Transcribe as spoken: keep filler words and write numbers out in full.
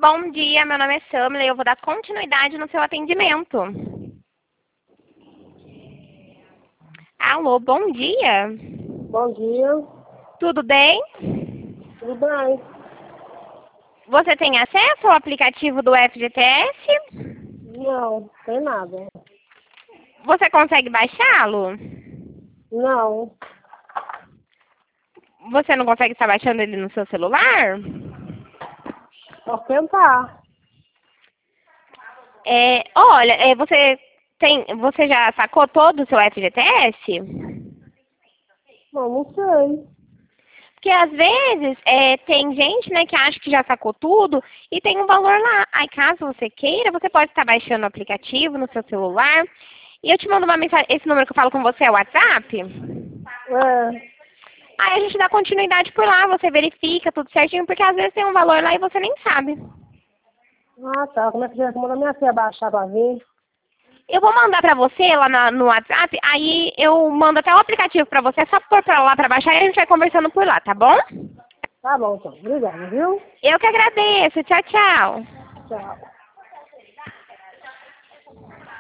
Bom dia, meu nome é Samila e eu vou dar continuidade no seu atendimento. Alô, bom dia. Bom dia. Tudo bem? Tudo bem? Você tem acesso ao aplicativo do F G T S? Não, tem nada. Você consegue baixá-lo? Não. Você não consegue estar baixando ele no seu celular? Posso tentar. É, olha, é, você tem, você já sacou todo o seu F G T S? Não, não sei. Porque às vezes é, tem gente, né, que acha que já sacou tudo e tem um valor lá. Aí caso você queira, você pode estar baixando o aplicativo no seu celular. E eu te mando uma mensagem, esse número que eu falo com você é o WhatsApp? É. Aí a gente dá continuidade por lá, você verifica tudo certinho, porque às vezes tem um valor lá e você nem sabe. Ah, tá. Como é que já manda minha filha baixar pra ver? Eu vou mandar pra você lá na- no WhatsApp, aí eu mando até o aplicativo pra você, é só pôr pra lá pra baixar e a gente vai conversando por lá, tá bom? Tá bom, então. Obrigada, viu? Eu que agradeço, tchau, tchau. Tchau.